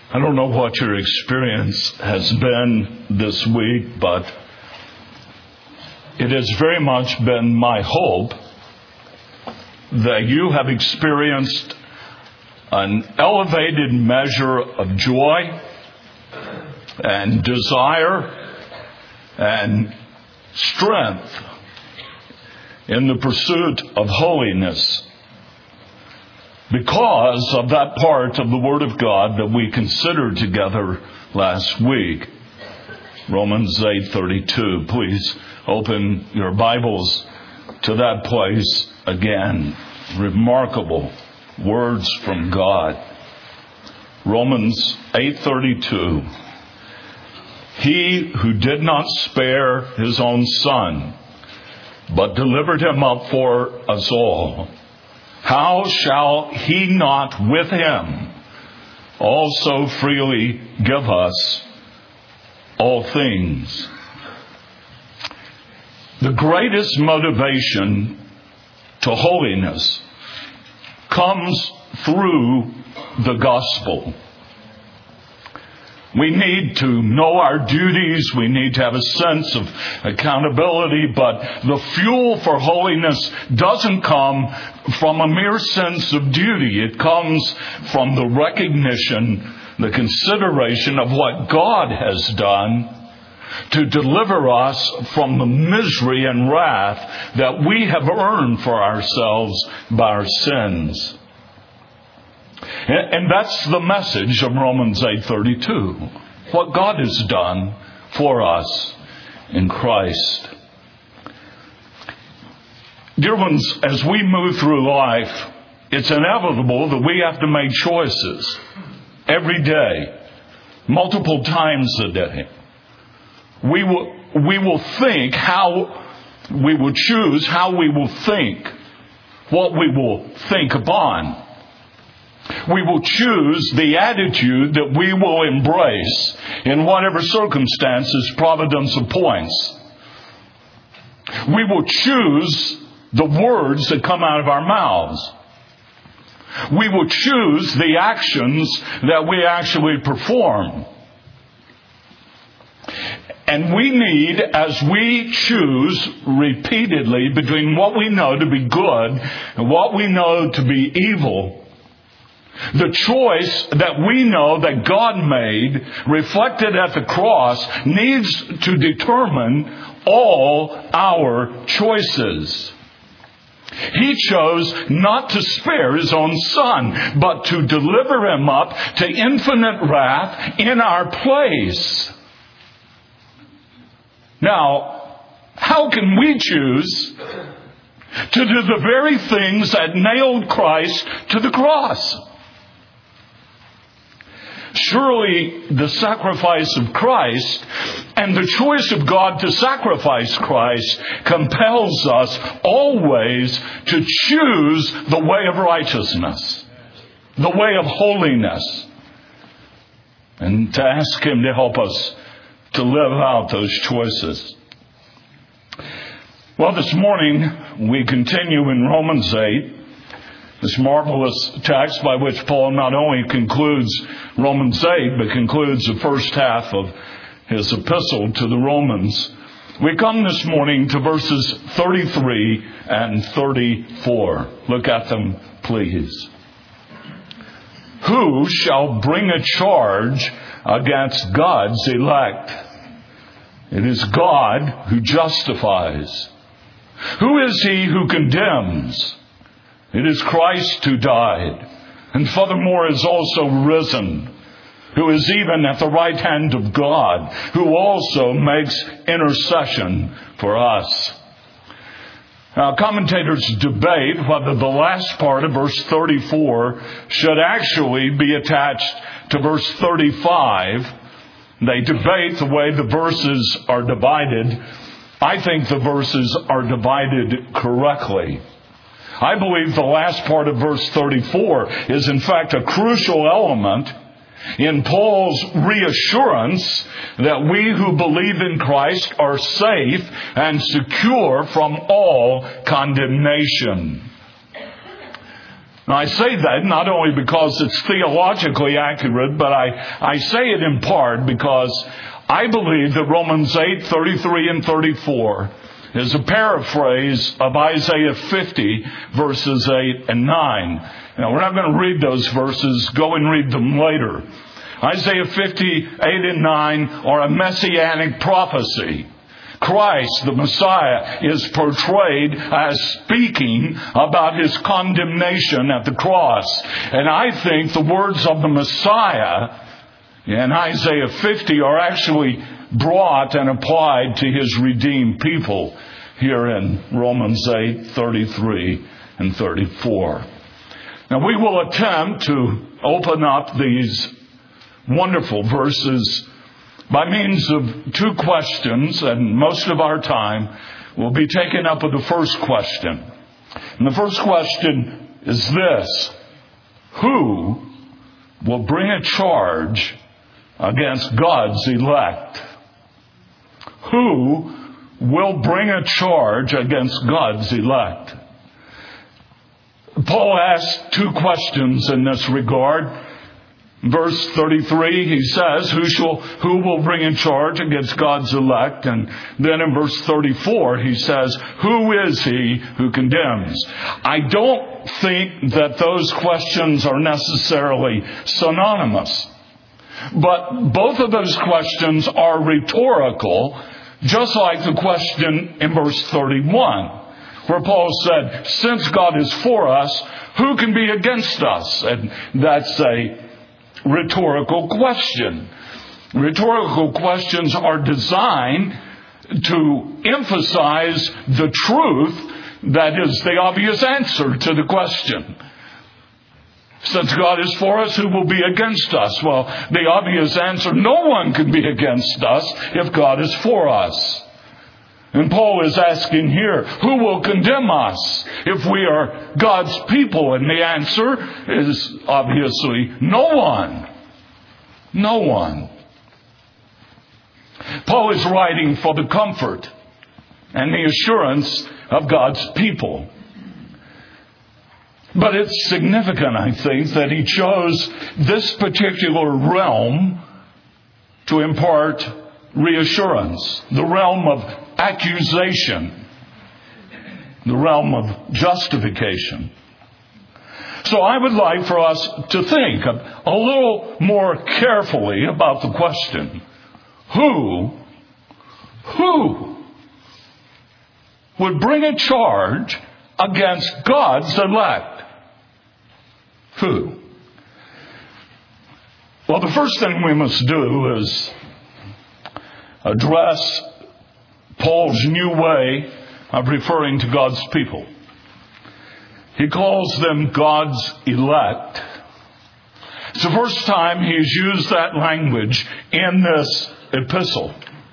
I don't know what your experience has been this week, but it has very much been my hope that you have experienced an elevated measure of joy and desire and strength in the pursuit of holiness, because of that part of the Word of God that we considered together last week. Romans 8:32. Please open your Bibles to that place again. Remarkable words from God. Romans 8:32. He who did not spare his own Son, but delivered him up for us all, how shall he not with him also freely give us all things? The greatest motivation to holiness comes through the gospel. We need to know our duties. We need to have a sense of accountability. But the fuel for holiness doesn't come from a mere sense of duty. It comes from the recognition, the consideration of what God has done to deliver us from the misery and wrath that we have earned for ourselves by our sins. And that's the message of Romans 8:32. What God has done for us in Christ. Dear ones, as we move through life, it's inevitable that we have to make choices every day, multiple times a day. We will think how we will choose, how we will think, what we will think upon. We will choose the attitude that we will embrace in whatever circumstances Providence appoints. We will choose the words that come out of our mouths. We will choose the actions that we actually perform. And we need, as we choose repeatedly between what we know to be good and what we know to be evil, the choice that we know that God made, reflected at the cross, needs to determine all our choices. He chose not to spare his own Son, but to deliver him up to infinite wrath in our place. Now, how can we choose to do the very things that nailed Christ to the cross? Surely the sacrifice of Christ and the choice of God to sacrifice Christ compels us always to choose the way of righteousness, the way of holiness, and to ask Him to help us to live out those choices. Well, this morning we continue in Romans 8. This marvelous text by which Paul not only concludes Romans 8, but concludes the first half of his epistle to the Romans. We come this morning to verses 33 and 34. Look at them, please. Who shall bring a charge against God's elect? It is God who justifies. Who is he who condemns? It is Christ who died, and furthermore is also risen, who is even at the right hand of God, who also makes intercession for us. Now, commentators debate whether the last part of verse 34 should actually be attached to verse 35. They debate the way the verses are divided. I think the verses are divided correctly. I believe the last part of verse 34 is in fact a crucial element in Paul's reassurance that we who believe in Christ are safe and secure from all condemnation. Now, I say that not only because it's theologically accurate, but I say it in part because I believe that Romans 8:33 and 34 is a paraphrase of Isaiah 50, verses 8 and 9. Now, we're not going to read those verses. Go and read them later. Isaiah 50, 8 and 9 are a messianic prophecy. Christ, the Messiah, is portrayed as speaking about his condemnation at the cross. And I think the words of the Messiah in Isaiah 50 are actually brought and applied to his redeemed people here in Romans 8:33 and 34. Now, we will attempt to open up these wonderful verses by means of two questions, and most of our time will be taken up with the first question. And the first question is this: who will bring a charge against God's elect? Who will bring a charge against God's elect? Paul asked two questions in this regard. Verse 33, he says, who will bring a charge against God's elect? And then in verse 34, he says, who is he who condemns? I don't think that those questions are necessarily synonymous. But both of those questions are rhetorical, just like the question in verse 31, where Paul said, since God is for us, who can be against us? And that's a rhetorical question. Rhetorical questions are designed to emphasize the truth that is the obvious answer to the question. Since God is for us, who will be against us? Well, the obvious answer, no one can be against us if God is for us. And Paul is asking here, who will condemn us if we are God's people? And the answer is obviously no one. No one. Paul is writing for the comfort and the assurance of God's people. But it's significant, I think, that he chose this particular realm to impart reassurance, the realm of accusation, the realm of justification. So I would like for us to think a little more carefully about the question, who would bring a charge against God's elect? Who? Well, the first thing we must do is address Paul's new way of referring to God's people. He calls them God's elect. It's the first time he's used that language in this epistle.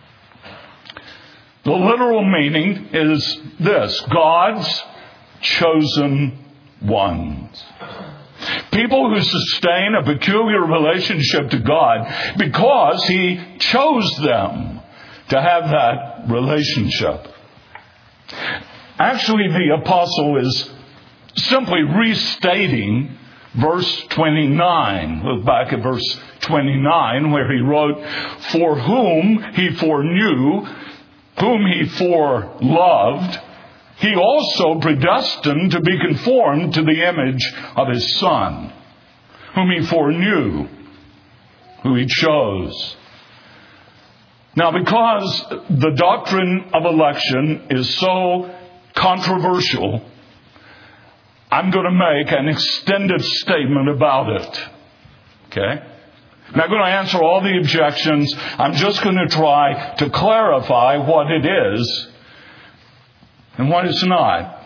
The literal meaning is this: God's chosen ones. People who sustain a peculiar relationship to God because he chose them to have that relationship. Actually, the apostle is simply restating verse 29. Look back at verse 29 where he wrote, for whom he foreknew, whom he foreloved, he also predestined to be conformed to the image of his Son, whom he foreknew, who he chose. Now, because the doctrine of election is so controversial, I'm going to make an extended statement about it. Okay? I'm not going to answer all the objections. I'm just going to try to clarify what it is and what it's not.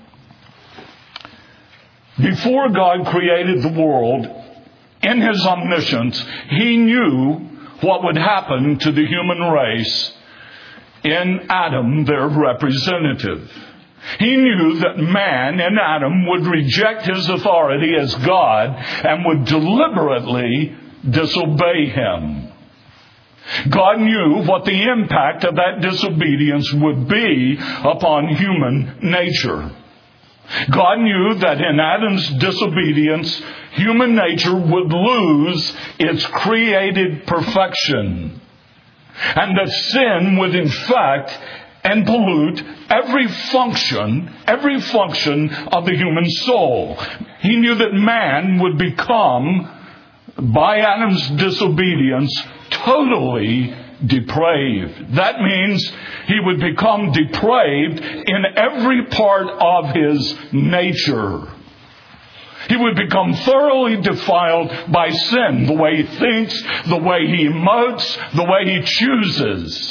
Before God created the world, in his omniscience, he knew what would happen to the human race in Adam, their representative. He knew that man in Adam would reject his authority as God and would deliberately disobey him. God knew what the impact of that disobedience would be upon human nature. God knew that in Adam's disobedience, human nature would lose its created perfection, and that sin would infect and pollute every function of the human soul. He knew that man would become, by Adam's disobedience, totally depraved. That means he would become depraved in every part of his nature. He would become thoroughly defiled by sin, the way he thinks, the way he emotes, the way he chooses.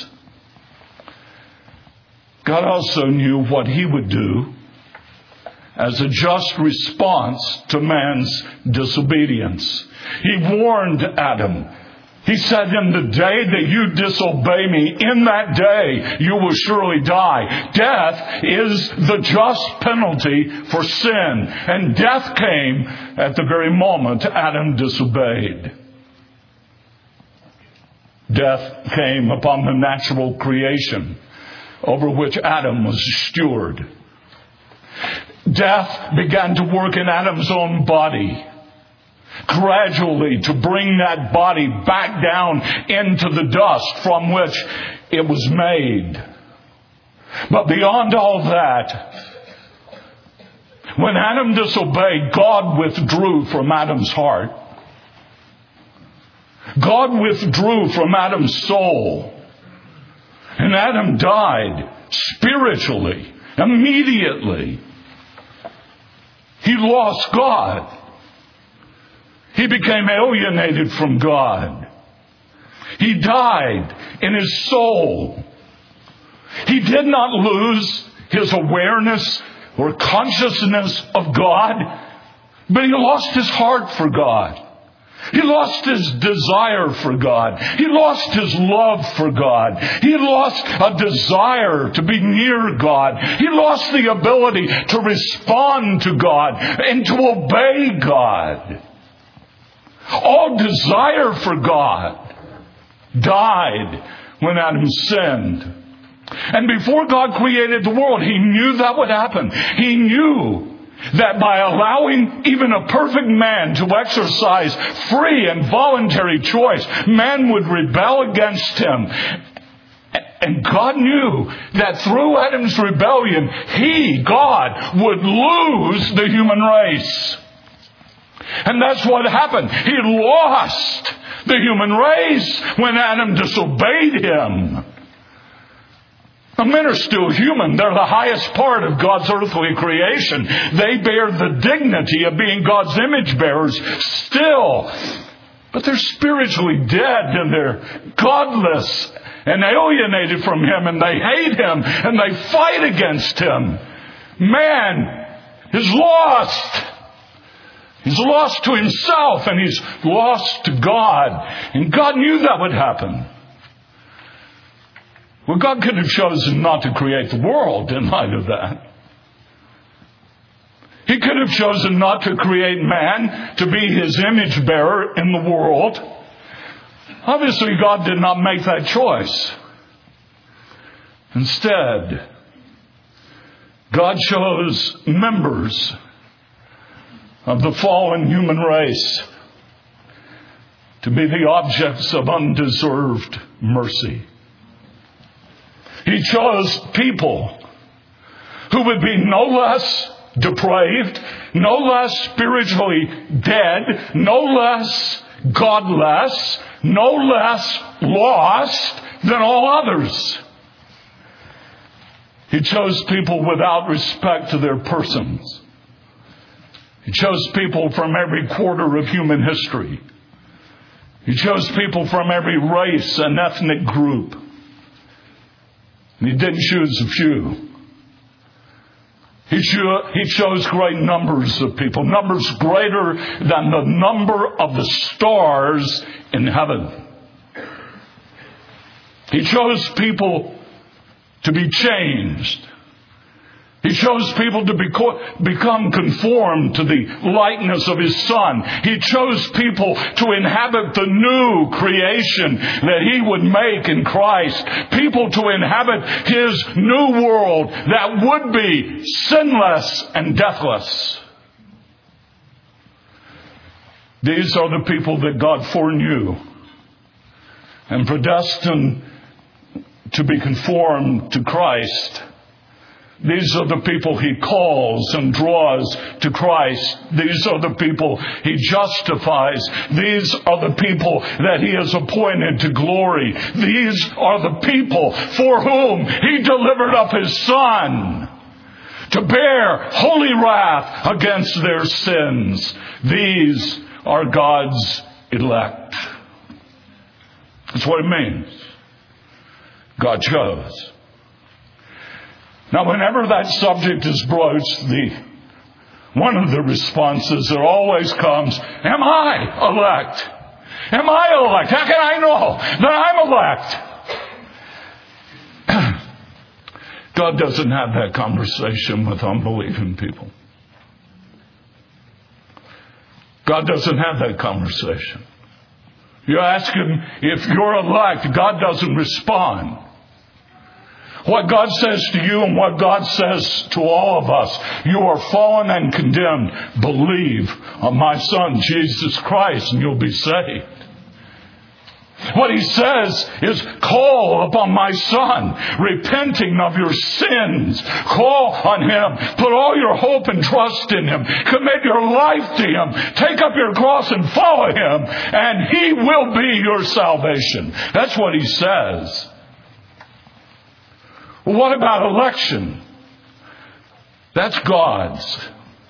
God also knew what he would do as a just response to man's disobedience. He warned Adam. He said, in the day that you disobey me, in that day you will surely die. Death is the just penalty for sin. And death came at the very moment Adam disobeyed. Death came upon the natural creation over which Adam was steward. Death began to work in Adam's own body, gradually to bring that body back down into the dust from which it was made. But beyond all that, when Adam disobeyed, God withdrew from Adam's heart. God withdrew from Adam's soul. And Adam died spiritually, immediately. He lost God. He became alienated from God. He died in his soul. He did not lose his awareness or consciousness of God, but he lost his heart for God. He lost his desire for God. He lost his love for God. He lost a desire to be near God. He lost the ability to respond to God and to obey God. All desire for God died when Adam sinned. And before God created the world, he knew that would happen. He knew that by allowing even a perfect man to exercise free and voluntary choice, man would rebel against him. And God knew that through Adam's rebellion, he, God, would lose the human race. And that's what happened. He lost the human race when Adam disobeyed him. Now, men are still human. They're the highest part of God's earthly creation. They bear the dignity of being God's image bearers still. But they're spiritually dead and they're godless and alienated from Him, and they hate Him and they fight against Him. Man is lost. He's lost to himself and he's lost to God. And God knew that would happen. Well, God could have chosen not to create the world in light of that. He could have chosen not to create man to be His image bearer in the world. Obviously, God did not make that choice. Instead, God chose members of the fallen human race to be the objects of undeserved mercy. He chose people who would be no less depraved, no less spiritually dead, no less godless, no less lost than all others. He chose people without respect to their persons. He chose people from every quarter of human history. He chose people from every race and ethnic group. And He didn't choose a few. He chose great numbers of people, numbers greater than the number of the stars in heaven. He chose people to be changed. He chose people to become conformed to the likeness of His Son. He chose people to inhabit the new creation that He would make in Christ. People to inhabit His new world that would be sinless and deathless. These are the people that God foreknew and predestined to be conformed to Christ. These are the people He calls and draws to Christ. These are the people He justifies. These are the people that He has appointed to glory. These are the people for whom He delivered up His Son to bear holy wrath against their sins. These are God's elect. That's what it means. God chose. Now, whenever that subject is broached, one of the responses that always comes, am I elect? Am I elect? How can I know that I'm elect? God doesn't have that conversation with unbelieving people. God doesn't have that conversation. You ask Him if you're elect, God doesn't respond. What God says to you and what God says to all of us, you are fallen and condemned. Believe on my Son, Jesus Christ, and you'll be saved. What He says is, call upon my Son, repenting of your sins. Call on Him. Put all your hope and trust in Him. Commit your life to Him. Take up your cross and follow Him, and He will be your salvation. That's what He says. Well, what about election? That's God's.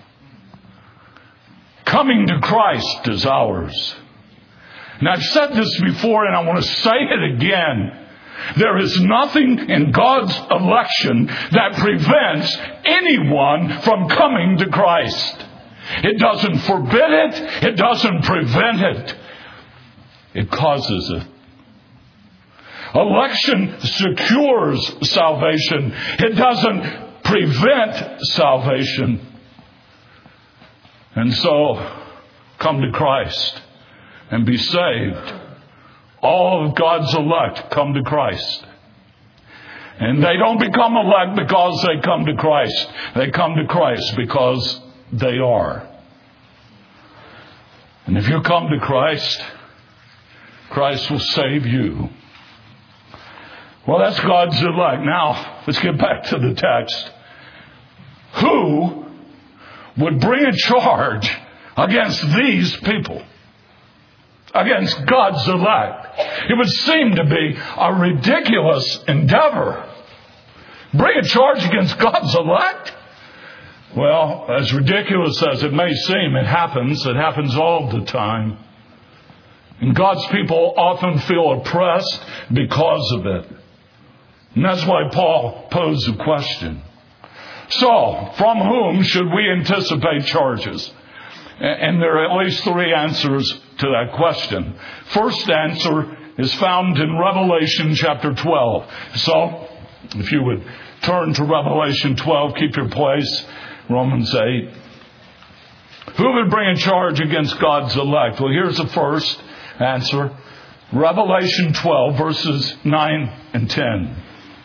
Coming to Christ is ours. And I've said this before, and I want to say it again. There is nothing in God's election that prevents anyone from coming to Christ. It doesn't forbid it. It doesn't prevent it. It causes it. Election secures salvation. It doesn't prevent salvation. And so, come to Christ and be saved. All of God's elect come to Christ. And they don't become elect because they come to Christ. They come to Christ because they are. And if you come to Christ, Christ will save you. Well, that's God's elect. Now, let's get back to the text. Who would bring a charge against these people? Against God's elect? It would seem to be a ridiculous endeavor. Bring a charge against God's elect? Well, as ridiculous as it may seem, it happens. It happens all the time. And God's people often feel oppressed because of it. And that's why Paul posed the question. So, from whom should we anticipate charges? And there are at least three answers to that question. First answer is found in Revelation chapter 12. So, if you would turn to Revelation 12, keep your place. Romans 8. Who would bring a charge against God's elect? Well, here's the first answer. Revelation 12, verses 9 and 10.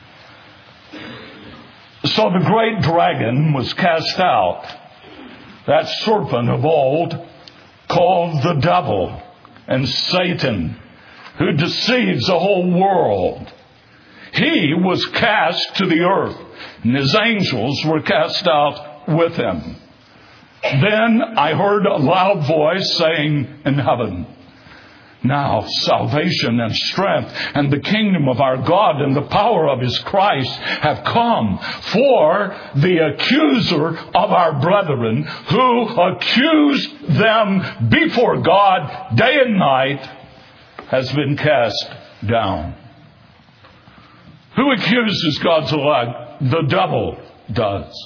So the great dragon was cast out, that serpent of old, called the devil and Satan, who deceives the whole world. He was cast to the earth, and his angels were cast out with him. Then I heard a loud voice saying in heaven, now salvation and strength and the kingdom of our God and the power of His Christ have come. For the accuser of our brethren, who accused them before God day and night, has been cast down. Who accuses God's elect? The devil does.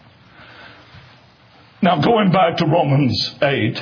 Now, going back to Romans 8,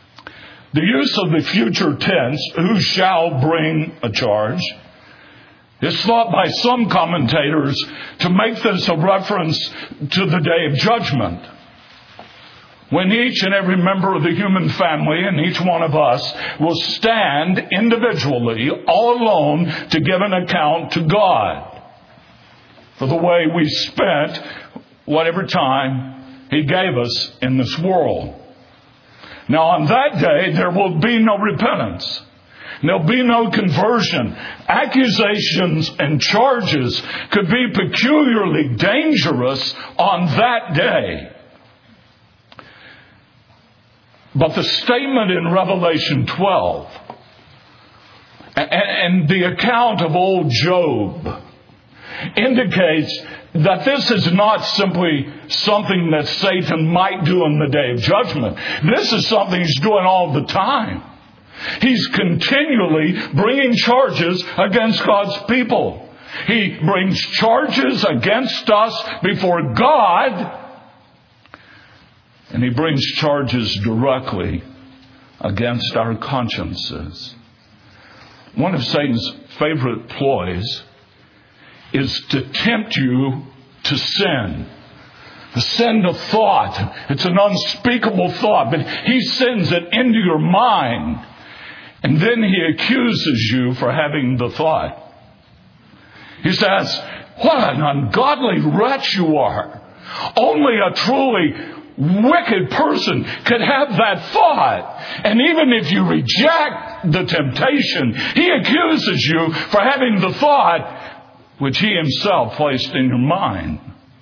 the use of the future tense, who shall bring a charge, It's thought by some commentators to make this a reference to the day of judgment, when each and every member of the human family and each one of us will stand individually, all alone, to give an account to God for the way we spent whatever time He gave us in this world. Now, on that day, there will be no repentance. There'll be no conversion. Accusations and charges could be peculiarly dangerous on that day. But the statement in Revelation 12 and the account of old Job indicates that this is not simply something that Satan might do on the day of judgment. This is something he's doing all the time. He's continually bringing charges against God's people. He brings charges against us before God, and he brings charges directly against our consciences. One of Satan's favorite ploys is to tempt you to sin. The sin of thought. It's an unspeakable thought, but he sends it into your mind. And then he accuses you for having the thought. He says, what an ungodly wretch you are. Only a truly wicked person could have that thought. And even if you reject the temptation, he accuses you for having the thought which he himself placed in your mind.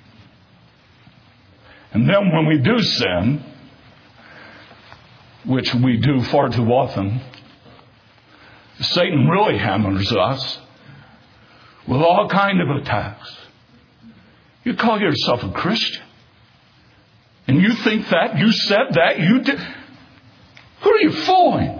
And then when we do sin, which we do far too often, Satan really hammers us with all kind of attacks. You call yourself a Christian, and you think that, you said that, you did. Who are you fooling?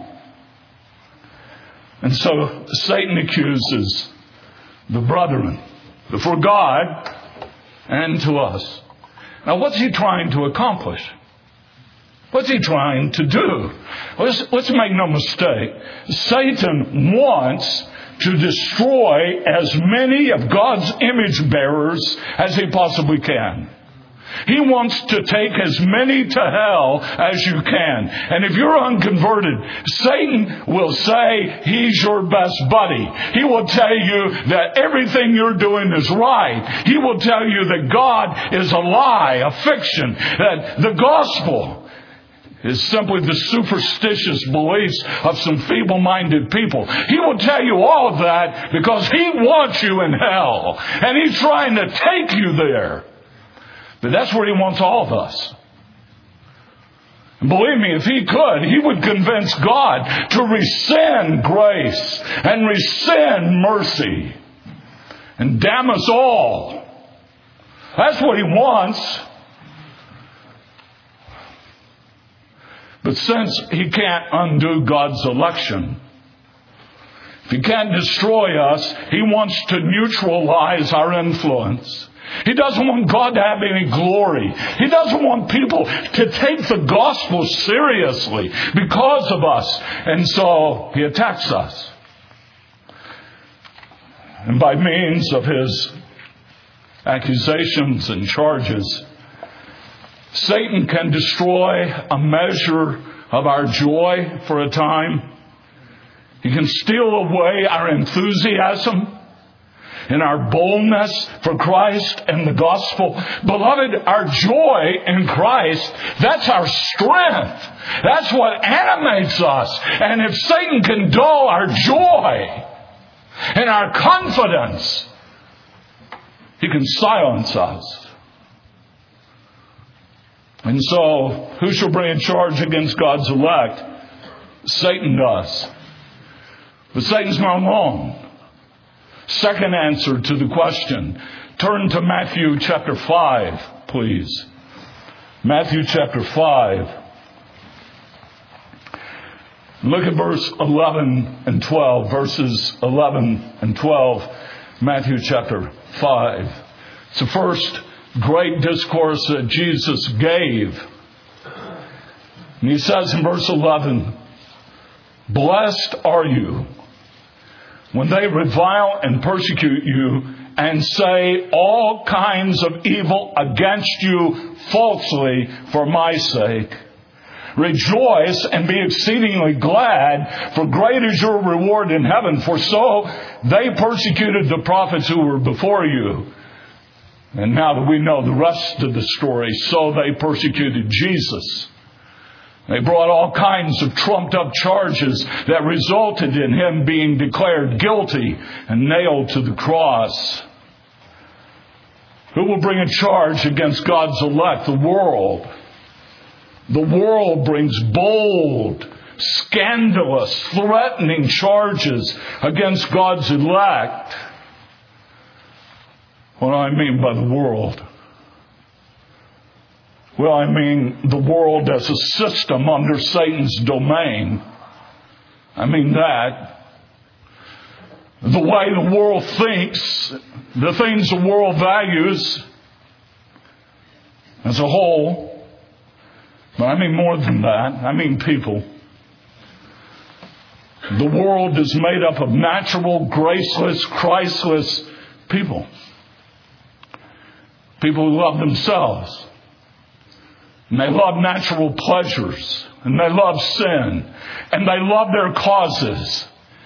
And so Satan accuses the brethren before God and to us. Now, what's he trying to accomplish? What's he trying to do? Let's make no mistake. Satan wants to destroy as many of God's image bearers as he possibly can. He wants to take as many to hell as you can. And if you're unconverted, Satan will say he's your best buddy. He will tell you that everything you're doing is right. He will tell you that God is a lie, a fiction, that the gospel is simply the superstitious beliefs of some feeble-minded people. He will tell you all of that because he wants you in hell. And he's trying to take you there. But that's where he wants all of us. And believe me, if he could, he would convince God to rescind grace and rescind mercy and damn us all. That's what he wants. But since he can't undo God's election, if he can't destroy us, he wants to neutralize our influence. He doesn't want God to have any glory. He doesn't want people to take the gospel seriously because of us. And so he attacks us. And by means of his accusations and charges, Satan can destroy a measure of our joy for a time. He can steal away our enthusiasm and our boldness for Christ and the gospel. Beloved, our joy in Christ, that's our strength. That's what animates us. And if Satan can dull our joy and our confidence, he can silence us. And so, who shall bring a charge against God's elect? Satan does. But Satan's not alone. Second answer to the question. Turn to Matthew chapter 5, please. Matthew chapter 5. Look at verse 11 and 12. Verses 11 and 12. Matthew chapter 5. It's the first great discourse that Jesus gave. And he says in verse 11, "Blessed are you when they revile and persecute you and say all kinds of evil against you falsely for my sake. Rejoice and be exceedingly glad, for great is your reward in heaven. For so they persecuted the prophets who were before you. And now that we know the rest of the story, so they persecuted Jesus. They brought all kinds of trumped-up charges that resulted in him being declared guilty and nailed to the cross. Who will bring a charge against God's elect? The world. The world brings bold, scandalous, threatening charges against God's elect. What do I mean by the world? Well, I mean the world as a system under Satan's domain. I mean that. The way the world thinks, the things the world values as a whole. But I mean more than that. I mean people. The world is made up of natural, graceless, Christless people. People who love themselves. And they love natural pleasures. And they love sin. And they love their causes.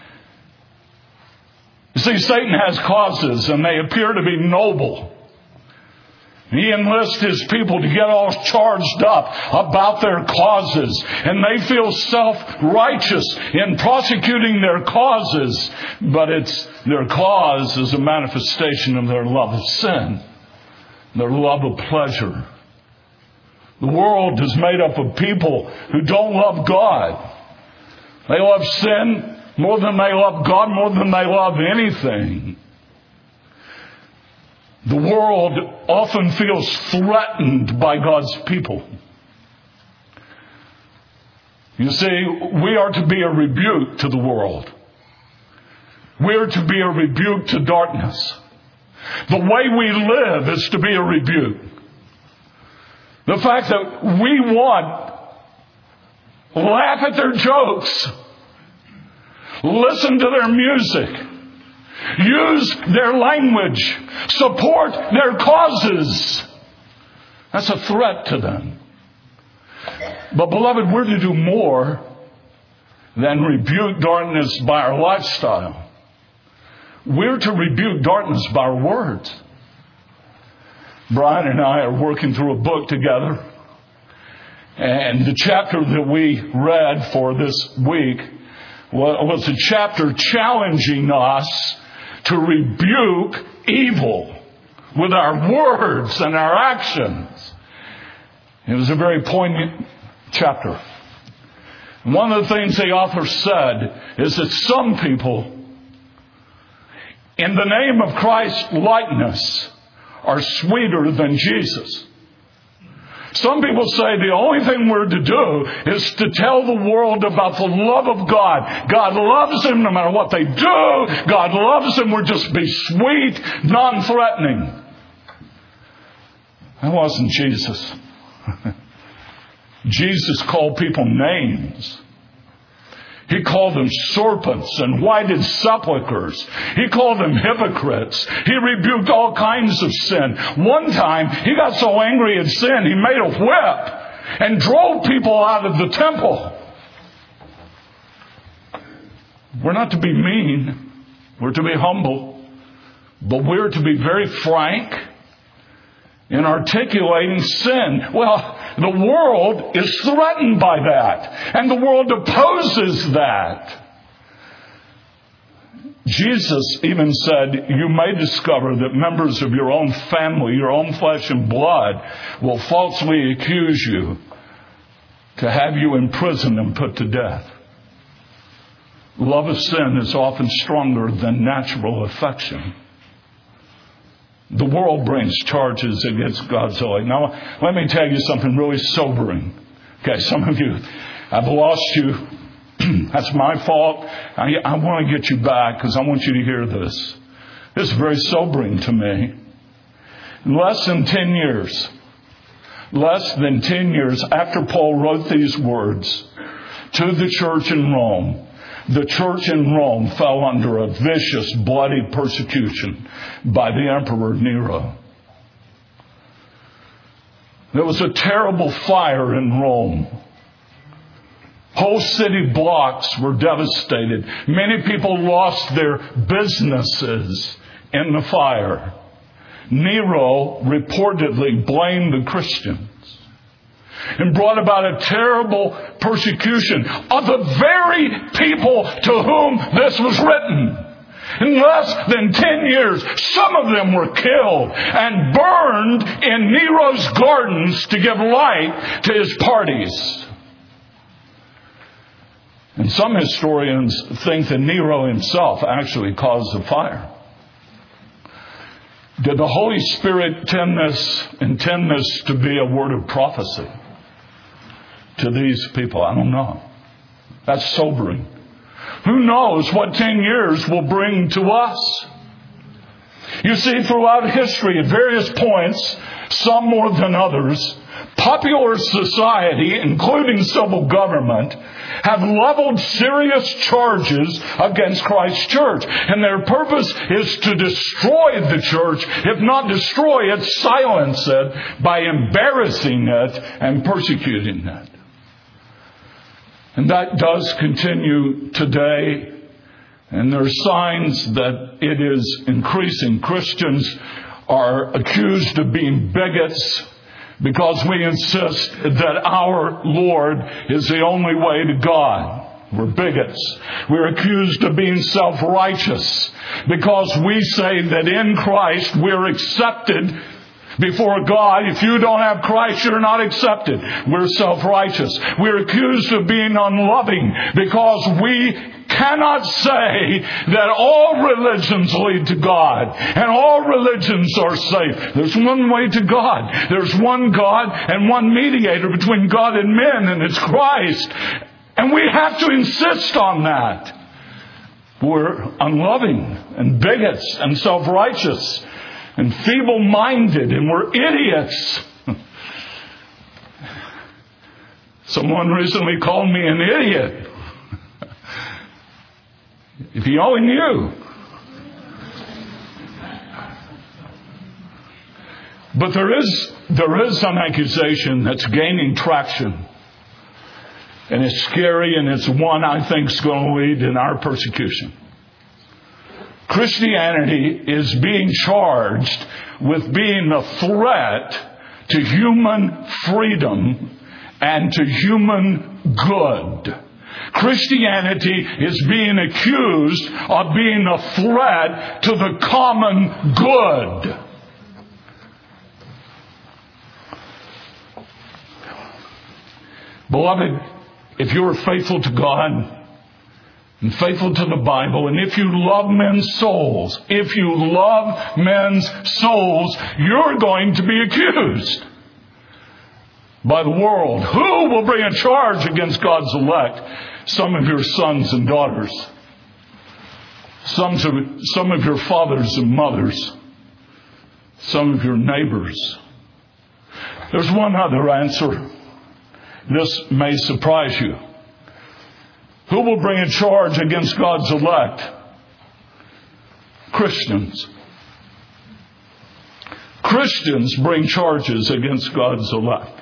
You see, Satan has causes and they appear to be noble. He enlists his people to get all charged up about their causes. And they feel self-righteous in prosecuting their causes. But their cause is a manifestation of their love of sin. Their love of pleasure. The world is made up of people who don't love God. They love sin more than they love God, more than they love anything. The world often feels threatened by God's people. You see, we are to be a rebuke to the world. We are to be a rebuke to darkness. The way we live is to be a rebuke. The fact that we laugh at their jokes, listen to their music, use their language, support their causes. That's a threat to them. But beloved, we're to do more than rebuke darkness by our lifestyle. We're to rebuke darkness by our words. Brian and I are working through a book together. And the chapter that we read for this week was a chapter challenging us to rebuke evil with our words and our actions. It was a very poignant chapter. And one of the things the author said is that some people, in the name of Christ's likeness, are sweeter than Jesus. Some people say the only thing we're to do is to tell the world about the love of God. God loves them no matter what they do. God loves them. We're just be sweet, non-threatening. That wasn't Jesus. Jesus called people names. He called them serpents and whited sepulchres. He called them hypocrites. He rebuked all kinds of sin. One time, he got so angry at sin, he made a whip and drove people out of the temple. We're not to be mean. We're to be humble. But we're to be very frank in articulating sin. Well, the world is threatened by that. And the world opposes that. Jesus even said, you may discover that members of your own family, your own flesh and blood, will falsely accuse you to have you imprisoned and put to death. Love of sin is often stronger than natural affection. The world brings charges against God's elect. Now, let me tell you something really sobering. Okay, some of you, I've lost you. That's my fault. I want to get you back because I want you to hear this. This is very sobering to me. Less than 10 years after Paul wrote these words to the church in Rome, the church in Rome fell under a vicious, bloody persecution by the Emperor Nero. There was a terrible fire in Rome. Whole city blocks were devastated. Many people lost their businesses in the fire. Nero reportedly blamed the Christians and brought about a terrible persecution of the very people to whom this was written. In less than 10 years, some of them were killed and burned in Nero's gardens to give light to his parties. And some historians think that Nero himself actually caused the fire. Did the Holy Spirit intend this to be a word of prophecy to these people? I don't know. That's sobering. Who knows what 10 years will bring to us? You see, throughout history, at various points, some more than others, popular society, including civil government, have leveled serious charges against Christ's church. And their purpose is to destroy the church, if not destroy it, silence it by embarrassing it and persecuting it. And that does continue today. And there are signs that it is increasing. Christians are accused of being bigots because we insist that our Lord is the only way to God. We're bigots. We're accused of being self-righteous because we say that in Christ we're accepted before God. If you don't have Christ, you're not accepted. We're self-righteous. We're accused of being unloving because we cannot say that all religions lead to God and all religions are safe. There's one way to God. There's one God and one mediator between God and men, and it's Christ. And we have to insist on that. We're unloving and bigots and self-righteous and feeble-minded, and we're idiots. Someone recently called me an idiot. If you only knew. But there is an accusation that's gaining traction. And it's scary, and it's one I think is going to lead in our persecution. Christianity is being charged with being a threat to human freedom and to human good. Christianity is being accused of being a threat to the common good. Beloved, if you are faithful to God and faithful to the Bible, and if you love men's souls, you're going to be accused by the world. Who will bring a charge against God's elect? Some of your sons and daughters. Some of your fathers and mothers. Some of your neighbors. There's one other answer. This may surprise you. Who will bring a charge against God's elect? Christians. Christians bring charges against God's elect.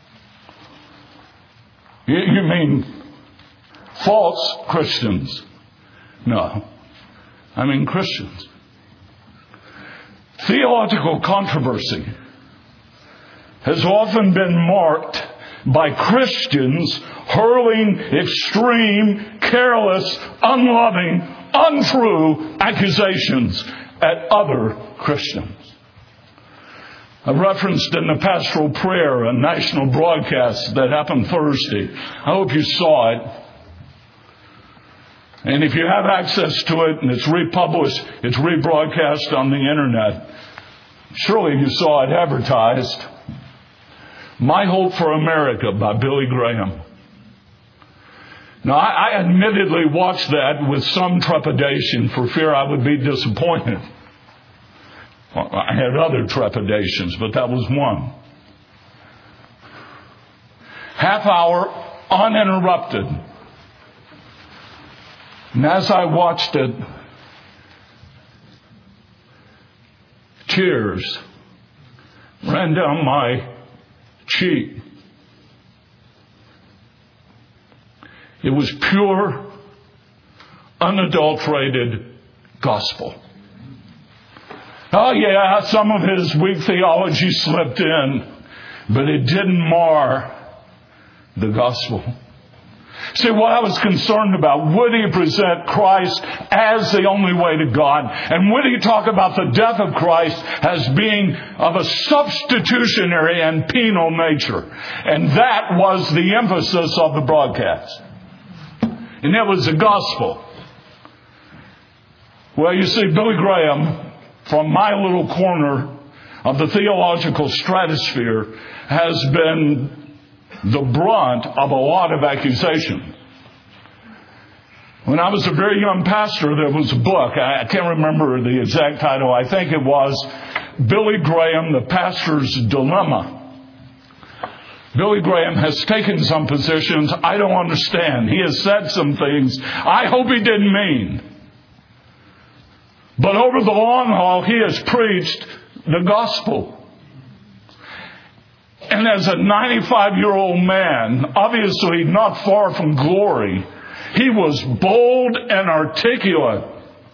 You mean false Christians? No. I mean Christians. Theological controversy has often been marked by Christians hurling extreme, careless, unloving, untrue accusations at other Christians. I referenced in the pastoral prayer a national broadcast that happened Thursday. I hope you saw it. And if you have access to it and it's republished, it's rebroadcast on the internet, surely you saw it advertised. My Hope for America by Billy Graham. Now, I admittedly watched that with some trepidation for fear I would be disappointed. Well, I had other trepidations, but that was one. Half hour, uninterrupted. And as I watched it, tears ran down my cheek. It was pure, unadulterated gospel. Oh yeah, some of his weak theology slipped in, but it didn't mar the gospel. See, what I was concerned about, would he present Christ as the only way to God? And would he talk about the death of Christ as being of a substitutionary and penal nature? And that was the emphasis of the broadcast. And it was the gospel. Well, you see, Billy Graham, from my little corner of the theological stratosphere, has been the brunt of a lot of accusation. When I was a very young pastor, there was a book. I can't remember the exact title. I think it was Billy Graham, the Pastor's Dilemma. Billy Graham has taken some positions I don't understand. He has said some things I hope he didn't mean. But over the long haul, he has preached the gospel. And as a 95-year-old man, obviously not far from glory, he was bold and articulate.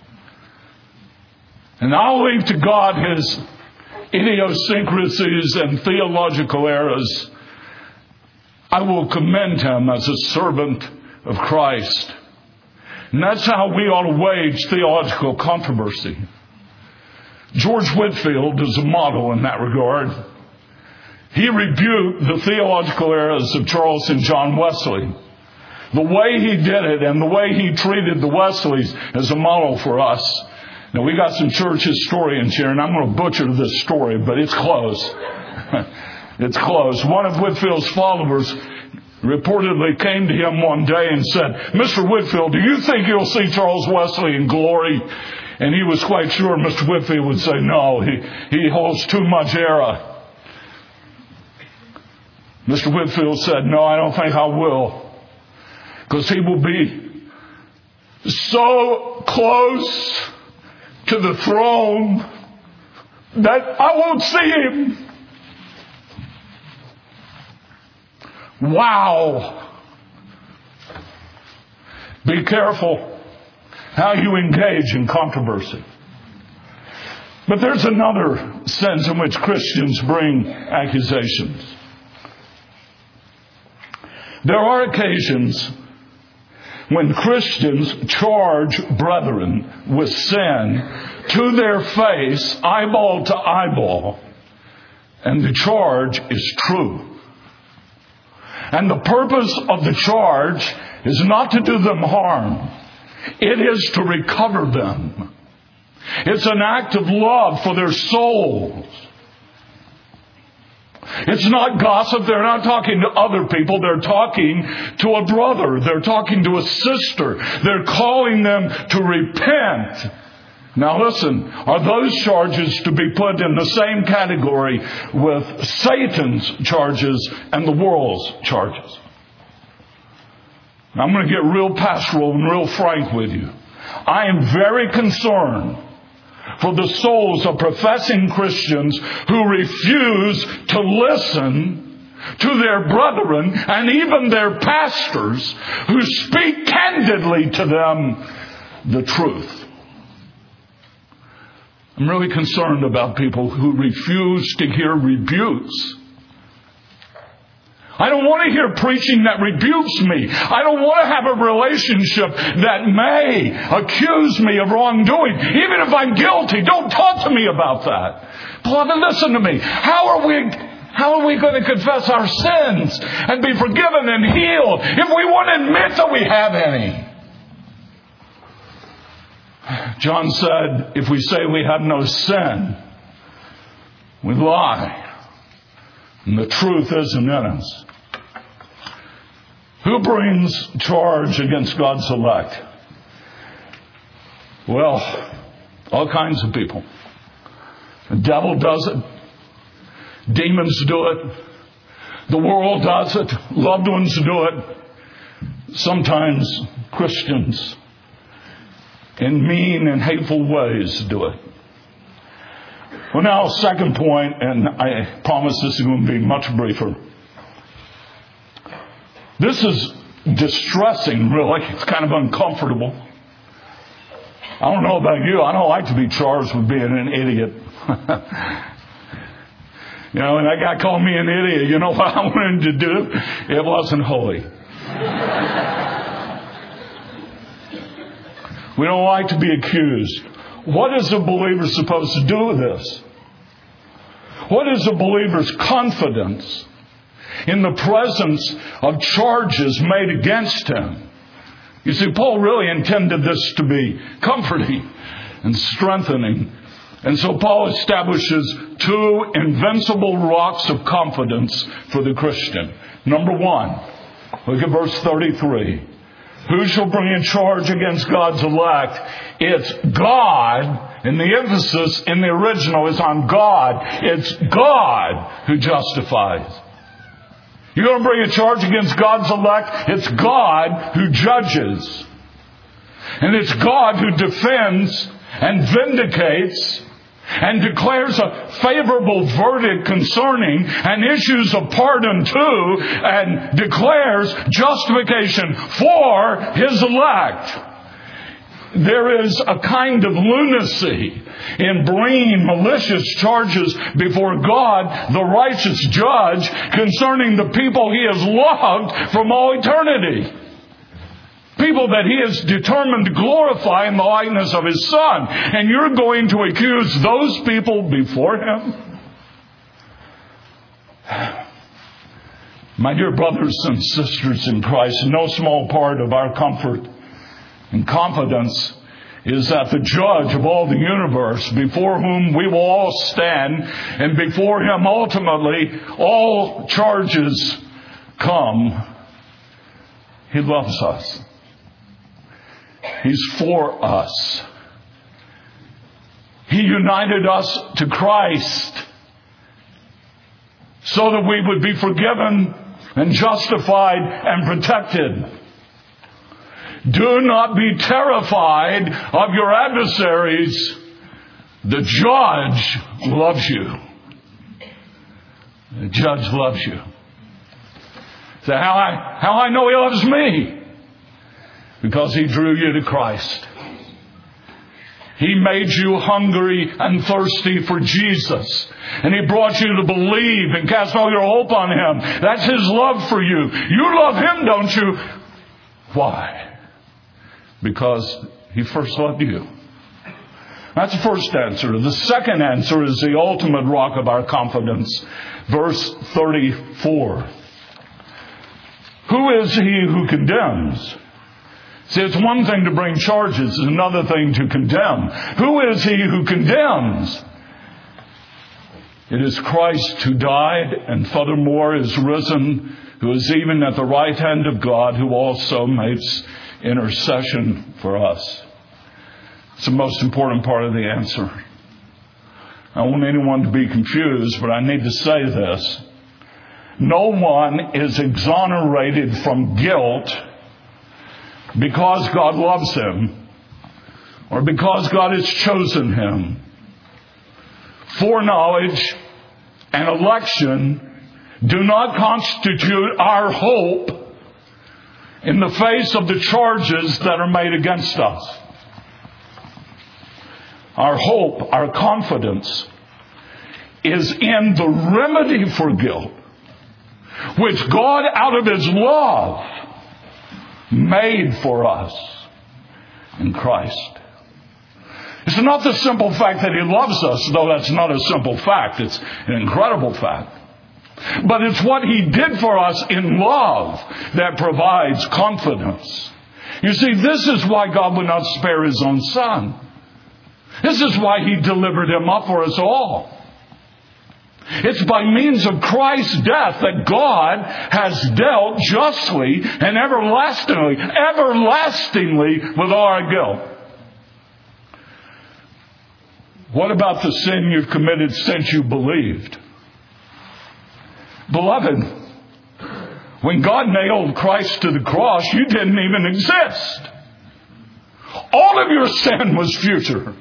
And I'll leave to God his idiosyncrasies and theological errors. I will commend him as a servant of Christ. And that's how we ought to wage theological controversy. George Whitefield is a model in that regard. He rebuked the theological errors of Charles and John Wesley. The way he did it and the way he treated the Wesleys is a model for us. Now, we got some church historians here, and I'm going to butcher this story, but it's close. It's close. One of Whitefield's followers reportedly came to him one day and said, "Mr. Whitefield, do you think you'll see Charles Wesley in glory?" And he was quite sure Mr. Whitefield would say, "No, he holds too much error." Mr. Whitefield said, "No, I don't think I will. Because he will be so close to the throne that I won't see him." Wow. Be careful how you engage in controversy. But there's another sense in which Christians bring accusations. There are occasions when Christians charge brethren with sin to their face, eyeball to eyeball, and the charge is true. And the purpose of the charge is not to do them harm. It is to recover them. It's an act of love for their souls. It's not gossip. They're not talking to other people. They're talking to a brother. They're talking to a sister. They're calling them to repent. Now listen, are those charges to be put in the same category with Satan's charges and the world's charges? Now, I'm going to get real pastoral and real frank with you. I am very concerned for the souls of professing Christians who refuse to listen to their brethren and even their pastors who speak candidly to them the truth. I'm really concerned about people who refuse to hear rebukes. I don't want to hear preaching that rebukes me. I don't want to have a relationship that may accuse me of wrongdoing. Even if I'm guilty, don't talk to me about that. Beloved, listen to me. How are we going to confess our sins and be forgiven and healed if we won't admit that we have any? John said, if we say we have no sin, we lie. And the truth isn't in us. Who brings charge against God's elect? Well, all kinds of people. The devil does it. Demons do it. The world does it. Loved ones do it. Sometimes Christians in mean and hateful ways do it. Well, now, second point, and I promise this is going to be much briefer. This is distressing, really. It's kind of uncomfortable. I don't know about you. I don't like to be charged with being an idiot. You know, and that guy called me an idiot. You know what I wanted him to do? It wasn't holy. We don't like to be accused. What is a believer supposed to do with this? What is a believer's confidence in the presence of charges made against him? You see, Paul really intended this to be comforting and strengthening. And so Paul establishes two invincible rocks of confidence for the Christian. Number one, look at verse 33. Who shall bring a charge against God's elect? It's God. And the emphasis in the original is on God. It's God who justifies. You're going to bring a charge against God's elect? It's God who judges. And it's God who defends and vindicates and declares a favorable verdict concerning and issues a pardon to and declares justification for His elect. There is a kind of lunacy in bringing malicious charges before God, the righteous judge, concerning the people He has loved from all eternity. People that He is determined to glorify in the likeness of His Son. And you're going to accuse those people before Him? My dear brothers and sisters in Christ, no small part of our comfort and confidence is that the judge of all the universe, before whom we will all stand, and before Him ultimately all charges come, He loves us. He's for us. He united us to Christ so that we would be forgiven and justified and protected. Do not be terrified of your adversaries. The judge loves you. The judge loves you. So how I know He loves me? Because He drew you to Christ. He made you hungry and thirsty for Jesus. And He brought you to believe and cast all your hope on Him. That's His love for you. You love Him, don't you? Why? Because He first loved you. That's the first answer. The second answer is the ultimate rock of our confidence. Verse 34. Who is He who condemns? See, it's one thing to bring charges, it's another thing to condemn. Who is He who condemns? It is Christ who died and furthermore is risen, who is even at the right hand of God, who also makes intercession for us. It's the most important part of the answer. I don't want anyone to be confused, but I need to say this. No one is exonerated from guilt because God loves him or because God has chosen him. Foreknowledge and election do not constitute our hope in the face of the charges that are made against us. Our hope, our confidence is in the remedy for guilt, which God out of His love made for us in Christ. It's not the simple fact that He loves us, though that's not a simple fact. It's an incredible fact. But it's what He did for us in love that provides confidence. You see, this is why God would not spare His own Son. This is why He delivered Him up for us all. It's by means of Christ's death that God has dealt justly and everlastingly with all our guilt. What about the sin you've committed since you believed? Beloved, when God nailed Christ to the cross, you didn't even exist. All of your sin was future.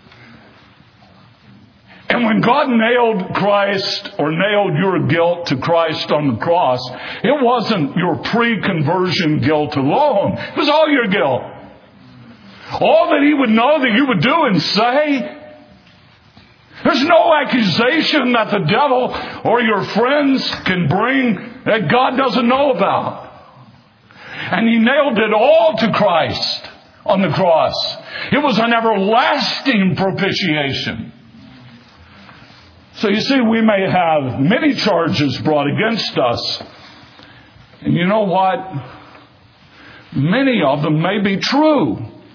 And when God nailed Christ, or nailed your guilt to Christ on the cross, it wasn't your pre-conversion guilt alone. It was all your guilt. All that He would know that you would do and say. There's no accusation that the devil or your friends can bring that God doesn't know about. And He nailed it all to Christ on the cross. It was an everlasting propitiation. So you see, we may have many charges brought against us. And you know what? Many of them may be true.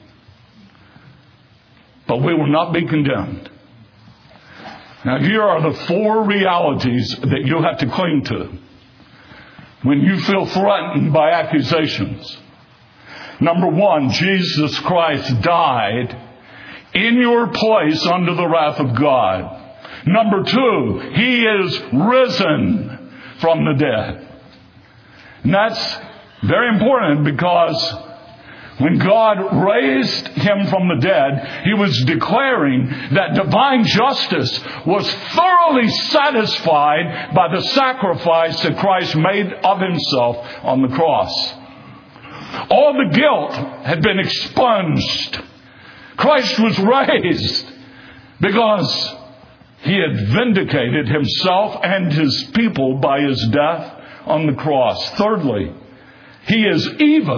But we will not be condemned. Now, here are the 4 realities that you have to cling to when you feel threatened by accusations. Number 1, Jesus Christ died in your place under the wrath of God. Number 2, He is risen from the dead. And that's very important, because when God raised Him from the dead, He was declaring that divine justice was thoroughly satisfied by the sacrifice that Christ made of Himself on the cross. All the guilt had been expunged. Christ was raised because He had vindicated Himself and His people by His death on the cross. Thirdly, He is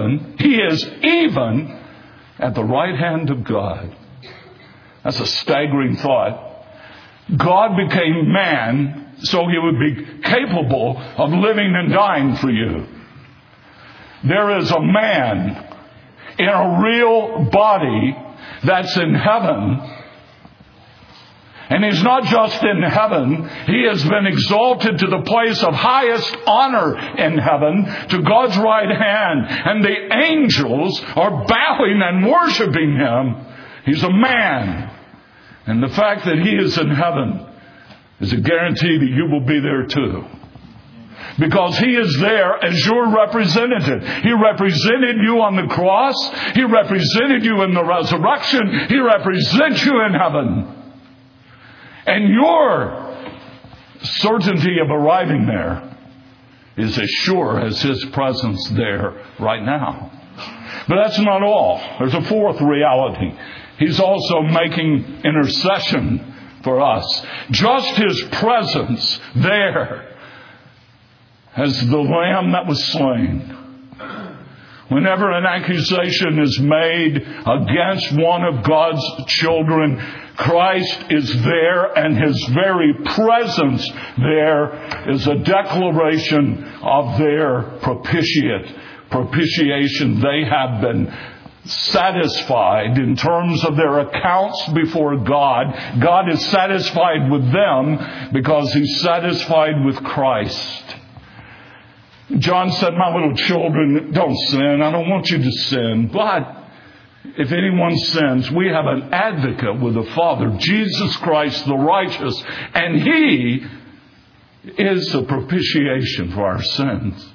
even at the right hand of God. That's a staggering thought. God became man so He would be capable of living and dying for you. There is a man in a real body that's in heaven. And He's not just in heaven. He has been exalted to the place of highest honor in heaven, to God's right hand. And the angels are bowing and worshiping Him. He's a man. And the fact that He is in heaven is a guarantee that you will be there too. Because He is there as your representative. He represented you on the cross. He represented you in the resurrection. He represents you in heaven. And your certainty of arriving there is as sure as His presence there right now. But that's not all. There's a 4th reality. He's also making intercession for us. Just His presence there as the Lamb that was slain. Whenever an accusation is made against one of God's children, Christ is there, and His very presence there is a declaration of their propitiation. They have been satisfied in terms of their accounts before God. God is satisfied with them because He's satisfied with Christ. John said, "My little children, don't sin. I don't want you to sin. But if anyone sins, we have an advocate with the Father, Jesus Christ the righteous, and He is the propitiation for our sins."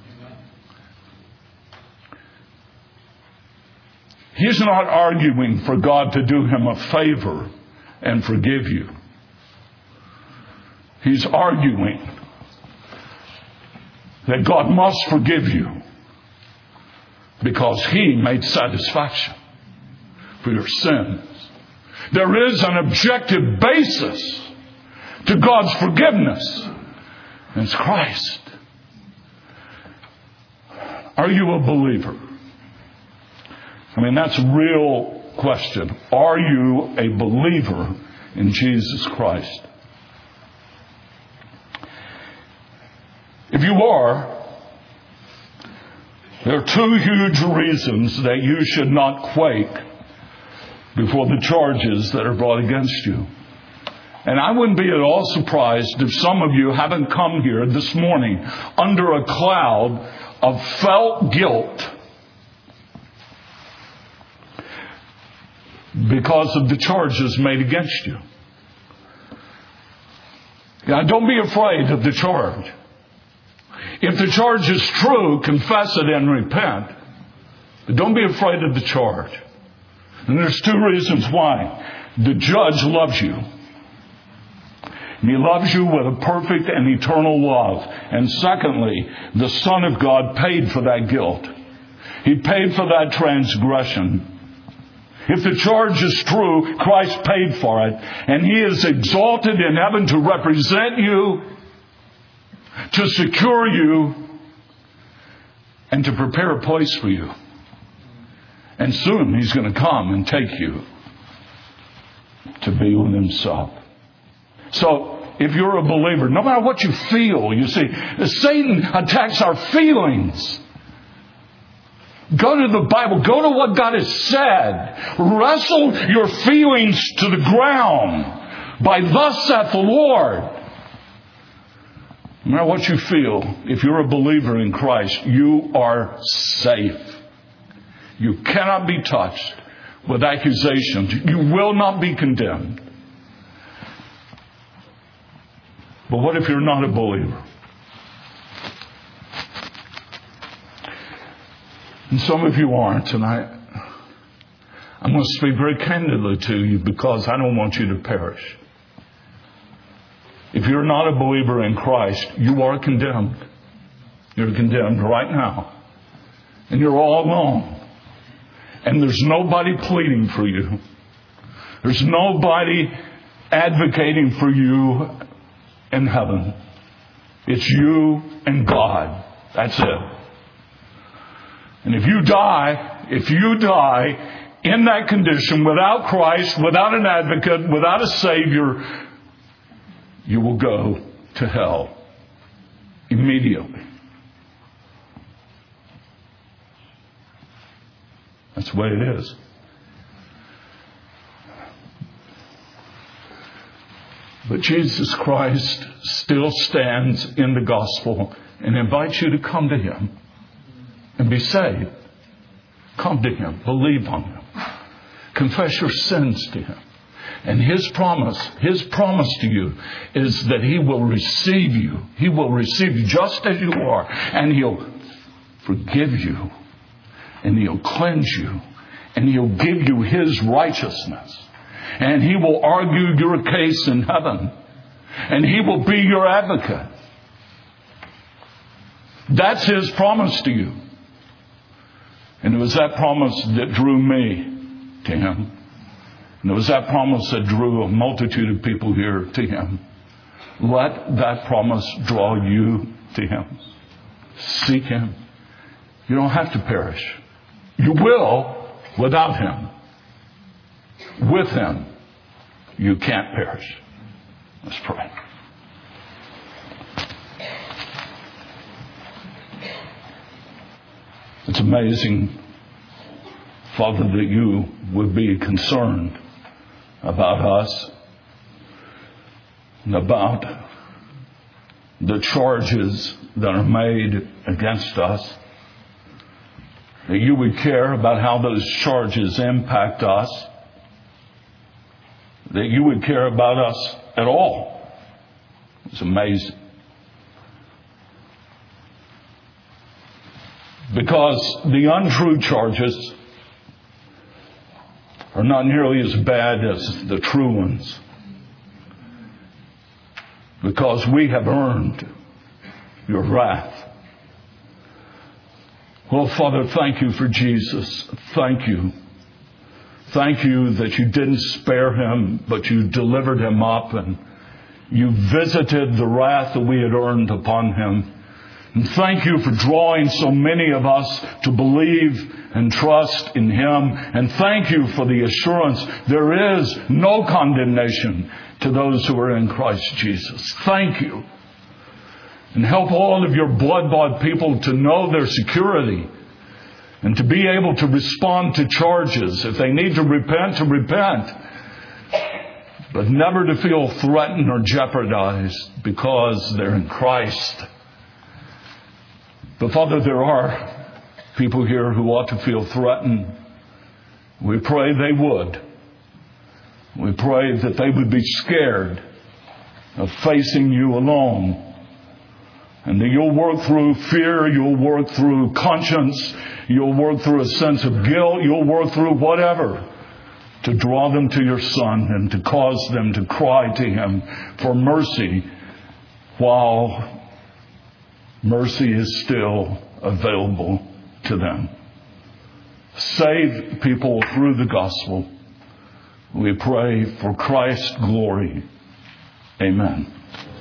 He's not arguing for God to do him a favor and forgive you. He's arguing that God must forgive you because He made satisfaction for your sins. There is an objective basis to God's forgiveness, and it's Christ. Are you a believer? I mean, that's a real question. Are you a believer in Jesus Christ? If you are, there are 2 huge reasons that you should not quake before the charges that are brought against you. And I wouldn't be at all surprised if some of you haven't come here this morning under a cloud of felt guilt because of the charges made against you. Now, don't be afraid of the charge. If the charge is true, confess it and repent. But don't be afraid of the charge. And there's two reasons why. The judge loves you. And He loves you with a perfect and eternal love. And secondly, the Son of God paid for that guilt. He paid for that transgression. If the charge is true, Christ paid for it. And He is exalted in heaven to represent you, to secure you, and to prepare a place for you. And soon He's going to come and take you to be with Himself. So, if you're a believer, no matter what you feel, you see, Satan attacks our feelings. Go to the Bible. Go to what God has said. Wrestle your feelings to the ground by thus saith the Lord. No matter what you feel, if you're a believer in Christ, you are safe. You cannot be touched with accusations. You will not be condemned. But what if you're not a believer? And some of you aren't, and I'm going to speak very candidly to you because I don't want you to perish. If you're not a believer in Christ, you are condemned. You're condemned right now. And you're all alone. And there's nobody pleading for you. There's nobody advocating for you in heaven. It's you and God. That's it. And if you die in that condition, without Christ, without an advocate, without a Savior, you will go to hell immediately. That's the way it is. But Jesus Christ still stands in the gospel and invites you to come to Him and be saved. Come to Him. Believe on Him. Confess your sins to Him. And His promise to you is that He will receive you. He will receive you just as you are. And He'll forgive you. And He'll cleanse you. And He'll give you His righteousness. And He will argue your case in heaven. And He will be your advocate. That's His promise to you. And it was that promise that drew me to Him. And it was that promise that drew a multitude of people here to Him. Let that promise draw you to Him. Seek Him. You don't have to perish. You will without Him. With Him, you can't perish. Let's pray. It's amazing, Father, that you would be concerned about us and about the charges that are made against us. That you would care about how those charges impact us. That you would care about us at all. It's amazing. Because the untrue charges are not nearly as bad as the true ones. Because we have earned your wrath. Well, Father, thank you for Jesus. Thank you. Thank you that you didn't spare Him, but you delivered Him up and you visited the wrath that we had earned upon Him. And thank you for drawing so many of us to believe and trust in Him. And thank you for the assurance there is no condemnation to those who are in Christ Jesus. Thank you. And help all of your blood-bought people to know their security and to be able to respond to charges. If they need to repent. But never to feel threatened or jeopardized because they're in Christ. But Father, there are people here who ought to feel threatened. We pray they would. We pray that they would be scared of facing you alone. And that you'll work through fear, you'll work through conscience, you'll work through a sense of guilt, you'll work through whatever to draw them to your Son and to cause them to cry to Him for mercy while mercy is still available to them. Save people through the gospel. We pray for Christ's glory. Amen.